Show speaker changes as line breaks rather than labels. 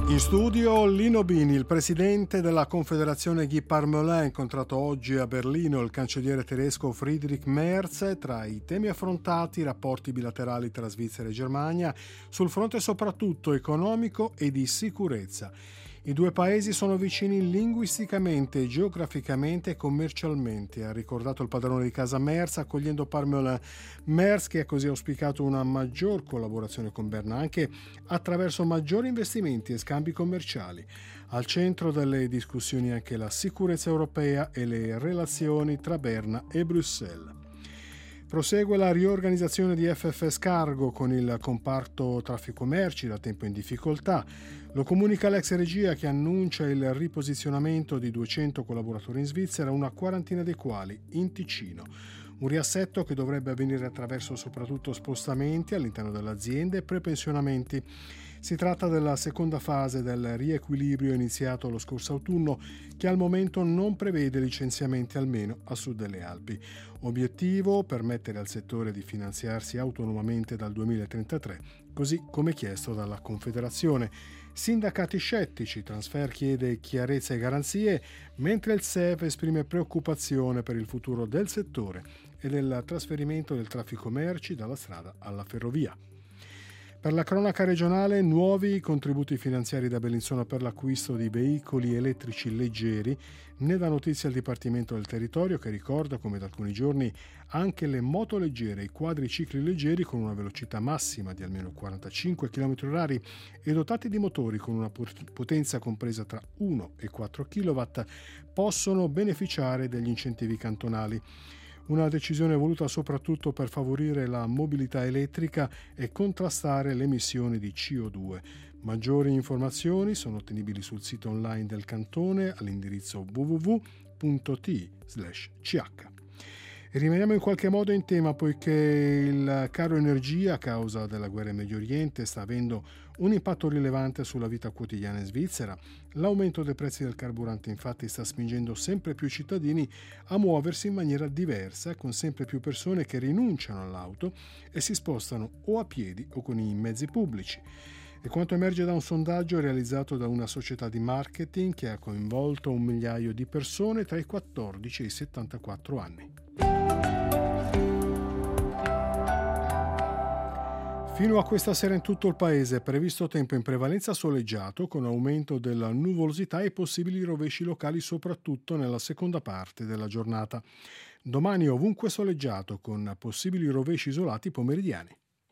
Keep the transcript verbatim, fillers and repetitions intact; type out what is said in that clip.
In studio Lino Bini, il presidente della Confederazione Guy Parmelin, ha incontrato oggi a Berlino il cancelliere tedesco Friedrich Merz. Tra i temi affrontati, i rapporti bilaterali tra Svizzera e Germania, sul fronte soprattutto economico e di sicurezza. I due paesi sono vicini linguisticamente, geograficamente e commercialmente, ha ricordato il padrone di casa Merz, accogliendo Parmelin. Merz, che ha così auspicato una maggior collaborazione con Berna, anche attraverso maggiori investimenti e scambi commerciali. Al centro delle discussioni anche la sicurezza europea e le relazioni tra Berna e Bruxelles. Prosegue la riorganizzazione di F F S Cargo con il comparto traffico merci da tempo in difficoltà. Lo comunica l'ex regia, che annuncia il riposizionamento di duecento collaboratori in Svizzera, una quarantina dei quali in Ticino. Un riassetto che dovrebbe avvenire attraverso soprattutto spostamenti all'interno dell'azienda e prepensionamenti. Si tratta della seconda fase del riequilibrio iniziato lo scorso autunno, che al momento non prevede licenziamenti, almeno a sud delle Alpi. Obiettivo: permettere al settore di finanziarsi autonomamente dal duemilatrentatré, così come chiesto dalla Confederazione. Sindacati scettici, Transfer chiede chiarezza e garanzie, mentre il S E V esprime preoccupazione per il futuro del settore e del trasferimento del traffico merci dalla strada alla ferrovia. Per la cronaca regionale, nuovi contributi finanziari da Bellinzona per l'acquisto di veicoli elettrici leggeri. Ne dà notizia il Dipartimento del Territorio, che ricorda come da alcuni giorni anche le moto leggere e i quadricicli leggeri con una velocità massima di almeno quarantacinque chilometri orari e dotati di motori con una potenza compresa tra uno e quattro chilowatt possono beneficiare degli incentivi cantonali. Una decisione voluta soprattutto per favorire la mobilità elettrica e contrastare le emissioni di C O due. Maggiori informazioni sono ottenibili sul sito online del cantone all'indirizzo w w w punto t i slash c h. E rimaniamo in qualche modo in tema, poiché il caro energia a causa della guerra in Medio Oriente sta avendo un impatto rilevante sulla vita quotidiana in Svizzera. L'aumento dei prezzi del carburante infatti sta spingendo sempre più cittadini a muoversi in maniera diversa, con sempre più persone che rinunciano all'auto e si spostano o a piedi o con i mezzi pubblici. E quanto emerge da un sondaggio realizzato da una società di marketing che ha coinvolto un migliaio di persone tra i quattordici e i settantaquattro anni. Fino a questa sera in tutto il paese è previsto tempo in prevalenza soleggiato, con aumento della nuvolosità e possibili rovesci locali soprattutto nella seconda parte della giornata. Domani ovunque soleggiato, con possibili rovesci isolati pomeridiani.